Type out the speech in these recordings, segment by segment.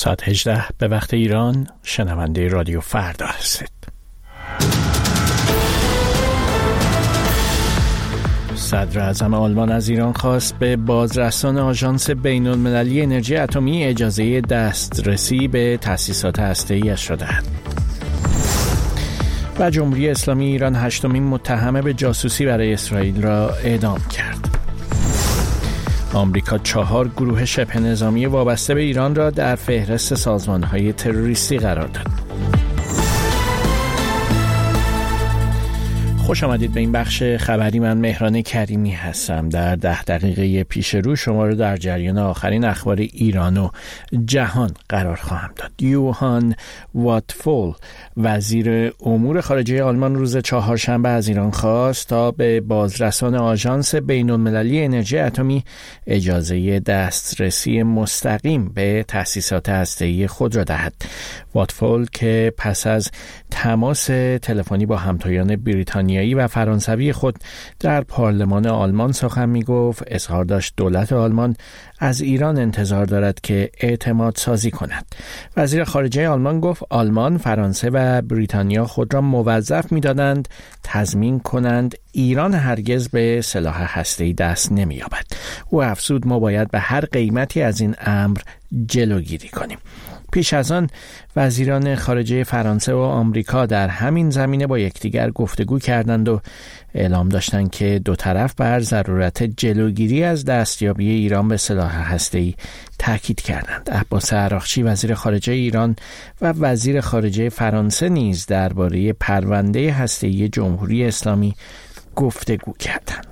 ساعت 18 به وقت ایران شنونده رادیو فردا هستید. صدر اعظم آلمان از ایران خواست به بازرسان آژانس بین‌المللی انرژی اتمی اجازه دسترسی به تأسیسات هسته‌ای‌اش را دهد. و جمهوری اسلامی ایران هشتمین متهم به جاسوسی برای اسرائیل را اعدام کرد. آمریکا 4 گروه شبه نظامی وابسته به ایران را در فهرست سازمان‌های تروریستی قرار داد. خوش آمدید به این بخش خبری. من مهران کریمی هستم. در 10 دقیقه پیش رو شما رو در جریان آخرین اخبار ایران و جهان قرار خواهم داد. یوهان واتفول وزیر امور خارجه آلمان روز چهارشنبه از ایران خواست تا به بازرسان آژانس بین‌المللی انرژی اتمی اجازه دسترسی مستقیم به تأسیسات هسته‌ای خود را دهد. واتفول که پس از تماس تلفنی با همتایان بریتانیایی و فرانسوی خود در پارلمان آلمان سخن می‌گفت، اظهار داشت دولت آلمان از ایران انتظار دارد که اعتماد سازی کند. وزیر خارجه آلمان گفت آلمان، فرانسه و بریتانیا خود را موظف می‌دانند تضمین کنند ایران هرگز به سلاح هسته‌ای دست نمی‌یابد. او افزود ما باید به هر قیمتی از این امر جلوگیری کنیم. پیش از آن وزیران خارجه فرانسه و آمریکا در همین زمینه با یکدیگر گفتگو کردند و اعلام داشتند که دو طرف بر ضرورت جلوگیری از دستیابی ایران به سلاح هسته‌ای تاکید کردند. عباس عراقچی وزیر خارجه ایران و وزیر خارجه فرانسه نیز درباره پرونده هسته‌ای جمهوری اسلامی گفتگو کردند.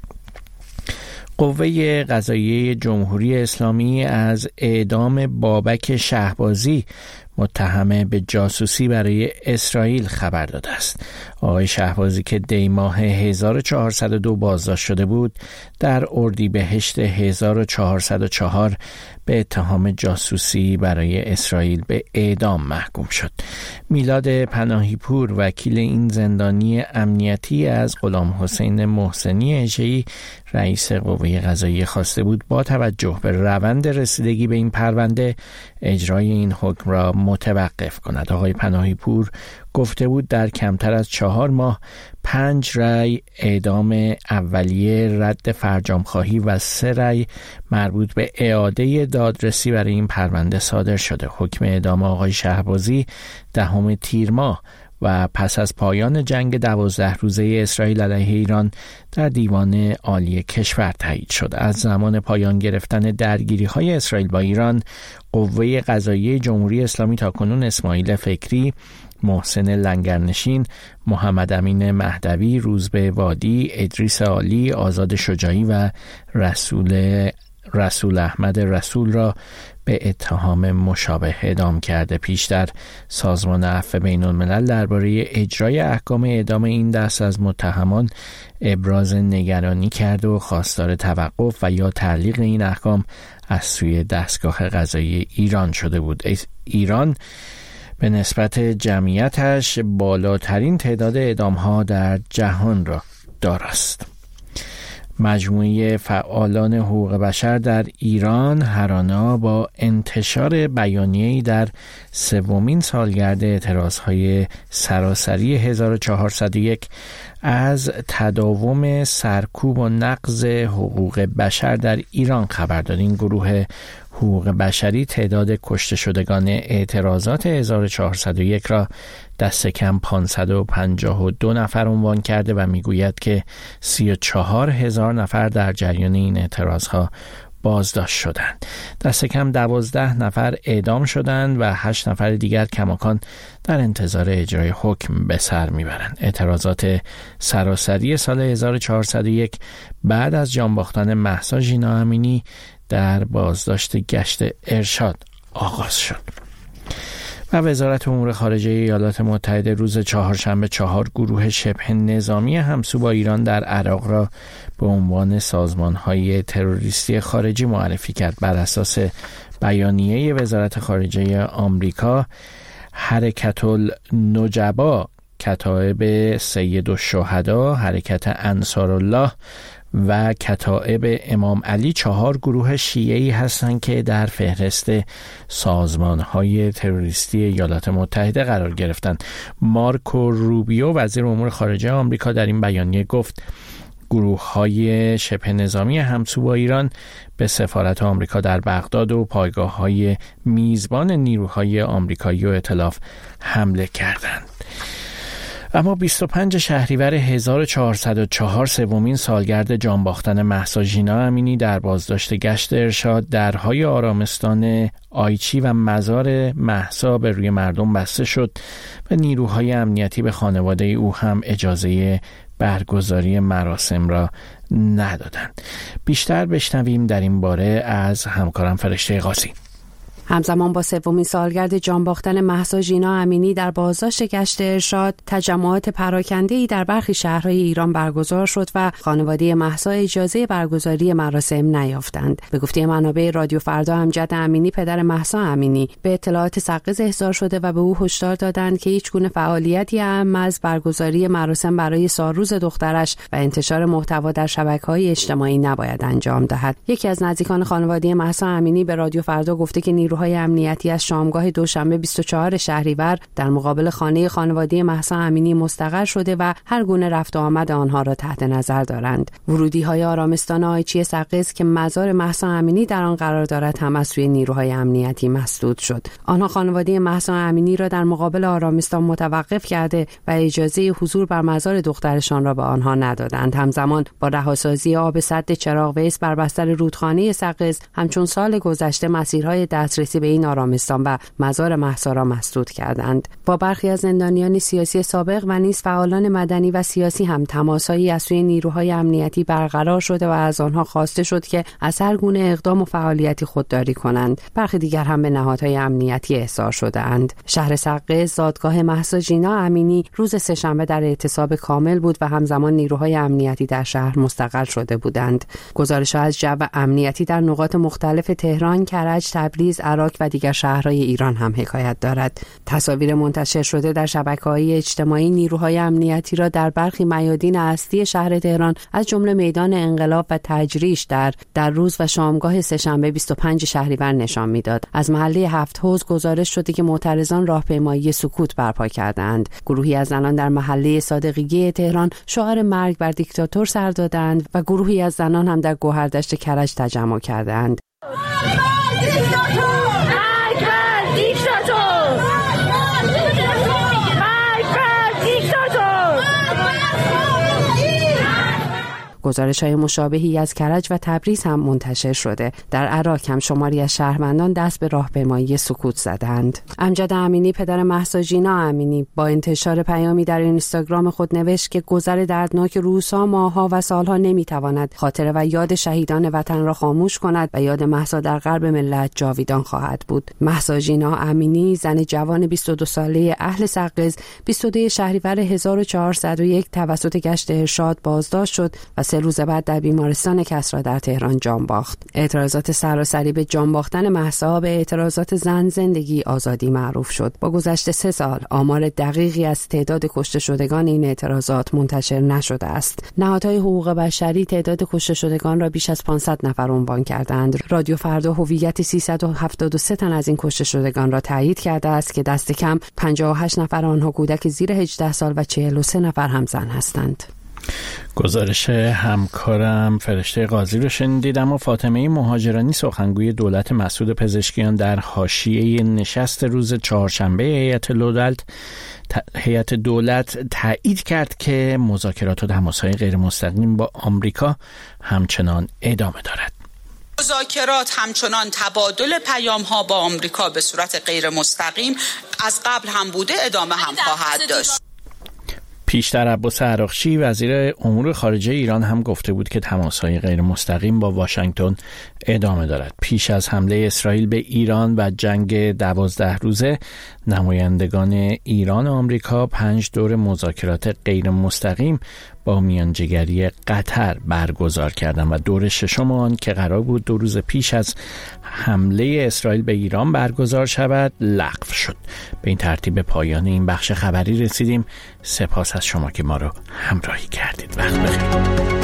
قوه قضاییه جمهوری اسلامی از اعدام بابک شهبازی متهم به جاسوسی برای اسرائیل خبر داده است. آقای شهبازی که دی ماه 1402 بازداشت شده بود، در اردیبهشت 1404 به اتهام جاسوسی برای اسرائیل به اعدام محکوم شد. میلاد پناهی پور وکیل این زندانی امنیتی از غلام حسین محسنی اژه‌ای رئیس قوه قضاییه خواسته بود با توجه به روند رسیدگی به این پرونده اجرای این حکم را متوقف کند. آقای پناهی پور گفته بود در کمتر از 4 ماه 5 رأی اعدام اولیه رد فرجام‌خواهی و 3 رأی مربوط به اعاده دادرسی برای این پرونده صادر شده. حکم اعدام آقای شهبازی 10 تیر ماه و پس از پایان جنگ 12 روزه اسرائیل علیه ایران در دیوان عالی کشور تایید شد. از زمان پایان گرفتن درگیری‌های اسرائیل با ایران، قوه قضاییه جمهوری اسلامی تاکنون اسماعیل فکری، محسن لنگرنشین، محمد امین مهدوی، روزبه وادی، ادریس عالی، آزاد شجاعی و رسول احمد رسول را به اتهام مشابه اعدام کرده. پیشتر سازمان عفو بین‌الملل درباره اجرای احکام اعدام این دست از متهمان ابراز نگرانی کرد و خواستار توقف و یا تعلیق این احکام از سوی دستگاه قضایی ایران شده بود. ایران به نسبت جمعیتش بالاترین تعداد اعدام‌ها در جهان را دارست. مجموعه فعالان حقوق بشر در ایران هر آنا با انتشار بیانیه‌ای در 3مین سالگرد اعتراضهای سراسری 1401 از تداوم سرکوب و نقض حقوق بشر در ایران خبر داد. این گروه حقوق بشری تعداد کشته شدگان اعتراضات 1401 را دست کم 552 نفر عنوان کرده و میگوید که 34,000 نفر در جریان این اعتراضها بازداشت شدند. دست کم 12 نفر اعدام شدند و 8 نفر دیگر کماکان در انتظار اجرای حکم به سر میبرند. اعتراضات سراسری سال 1401 بعد از جان باختن مهسا ژینا امینی در بازداشت گشت ارشاد آغاز شد. و وزارت امور خارجه ایالات متحده روز چهارشنبه 4 گروه شبه نظامی همسو با ایران در عراق را به عنوان سازمان‌های تروریستی خارجی معرفی کرد. بر اساس بیانیه وزارت خارجه آمریکا، حرکت النجبا، کتایب سید الشهدا، حرکت انصارالله و کتائب امام علی 4 گروه شیعی هستند که در فهرست سازمان‌های تروریستی ایالات متحده قرار گرفتند. مارکو روبیو وزیر امور خارجه آمریکا در این بیانیه گفت گروه‌های شبه نظامی همسو با ایران به سفارت آمریکا در بغداد و پایگاه‌های میزبان نیروهای آمریکایی و ائتلاف حمله کردند. اما 25 شهریور 1404 سومین سالگرد جانباختن مهسا ژینا امینی در بازداشت گشت ارشاد درهای آرامستان آیچی و مزار مهسا به روی مردم بسته شد و نیروهای امنیتی به خانواده او هم اجازه برگزاری مراسم را ندادند. بیشتر بشنویم در این باره از همکارم فرشته قاضی. همزمان با سومین سالگرد جانباختن مهسا ژینا امینی در بازداشت گشت ارشاد، تجمعات پراکنده‌ای در برخی شهرهای ایران برگزار شد و خانواده مهسا اجازه برگزاری مراسم نیافتند. به گفته منابع رادیو فردا، امجد امینی پدر مهسا امینی به اطلاعات سقز احضار شده و به او هشدار دادند که هیچ گونه فعالیتی اهم از برگزاری مراسم برای سالروز دخترش و انتشار محتوا در شبکه‌های اجتماعی نباید انجام دهد. یکی از نزدیکان خانواده مهسا امینی به رادیو فردا گفته که نیروهای امنیتی از شامگاه دوشنبه 24 شهریور در مقابل خانه خانواده مهسا امینی مستقر شده و هر گونه رفت و آمد آنها را تحت نظر دارند. ورودی‌های آرامستان آیچی سقز که مزار مهسا امینی در آن قرار دارد هم از سوی نیروهای امنیتی مسدود شد. آنها خانواده مهسا امینی را در مقابل آرامستان متوقف کرده و اجازه حضور بر مزار دخترشان را به آنها ندادند. همزمان با رهاسازی آب سد چراغ ویس بر بستر رودخانه سقز، همچون سال گذشته مسیرهای دسترسی به این آرامستان و مزار مهسا را مسدود کردند. با برخی از زندانیان سیاسی سابق و نیز فعالان مدنی و سیاسی هم تماس‌هایی از سوی نیروهای امنیتی برقرار شده و از آنها خواسته شد که از هر گونه اقدام و فعالیتی خودداری کنند. برخی دیگر هم به نهادهای امنیتی احضار شده‌اند. شهر سقز، زادگاه مهسا ژینا امینی، روز سه‌شنبه در اعتصاب کامل بود و همزمان نیروهای امنیتی در شهر مستقر شده بودند. گزارش‌ها از جو امنیتی در نقاط مختلف تهران، کرج، تبریز، عراق و دیگر شهرهای ایران هم حکایت دارد. تصاویر منتشر شده در شبکه‌های اجتماعی نیروهای امنیتی را در برخی میادین اصلی شهر تهران از جمله میدان انقلاب و تجریش در روز و شامگاه سه‌شنبه 25 شهریور نشان میداد. از محله هفت حوض گزارش شده که معترضان راهپیمایی سکوت برپا کردند. گروهی از زنان در محله صادقیه تهران شعار مرگ بر دیکتاتور سر دادند و گروهی از زنان هم در گوهردشت کرج تجمع کردند. گزارش‌های مشابهی از کرج و تبریز هم منتشر شده. در عراق هم شماری از شهروندان دست به راهپیمایی سکوت زدند. امجد امینی پدر مهسا ژینا امینی با انتشار پیامی در اینستاگرام خود نوشت که گذر دردناک روزها، ماه‌ها و سالها نمی‌تواند خاطره و یاد شهیدان وطن را خاموش کند و یاد مهسا در قلب ملت جاویدان خواهد بود. مهسا ژینا امینی، زن جوان 22 ساله اهل سقز، 22 شهریور 1401 توسط گشت ارشاد بازداشت شد و 3 روز بعد در بیمارستان کسری در تهران جان باخت. اعتراضات سراسری به جان باختن مهسا به اعتراضات زن زندگی آزادی معروف شد. با گذشت 3 سال آمار دقیقی از تعداد کشته شدگان این اعتراضات منتشر نشده است. نهادهای حقوق بشری تعداد کشته شدگان را بیش از 500 نفر عنوان کردند. رادیو فردا هویت 373 تن از این کشته شدگان را تایید کرده است که دست کم 58 نفر آنها کودک زیر 18 سال و 43 نفر هم زن هستند. گزارش همکارم فرشته قاضی رو شنیدید. اما فاطمه مهاجرانی، سخنگوی دولت مسعود پزشکیان، در حاشیه نشست روز چهارشنبه هیئت دولت تایید کرد که مذاکرات و تماس‌های غیر مستقیم با آمریکا همچنان ادامه دارد. مذاکرات همچنان تبادل پیام‌ها با آمریکا به صورت غیر مستقیم از قبل هم بوده، ادامه هم خواهد داشت. پیشتر عباس عراقچی وزیر امور خارجه ایران هم گفته بود که تماس‌های غیر مستقیم با واشنگتن ادامه دارد. پیش از حمله اسرائیل به ایران و جنگ 12 روزه، نمایندگان ایران و آمریکا 5 دور مذاکرات غیر مستقیم با میانجیگری قطر برگزار کردند و دور ششم آن که قرار بود 2 روز پیش از حمله اسرائیل به ایران برگزار شود لغو شد. به این ترتیب به پایان این بخش خبری رسیدیم. سپاس از شما که ما رو همراهی کردید. وقت بخیر.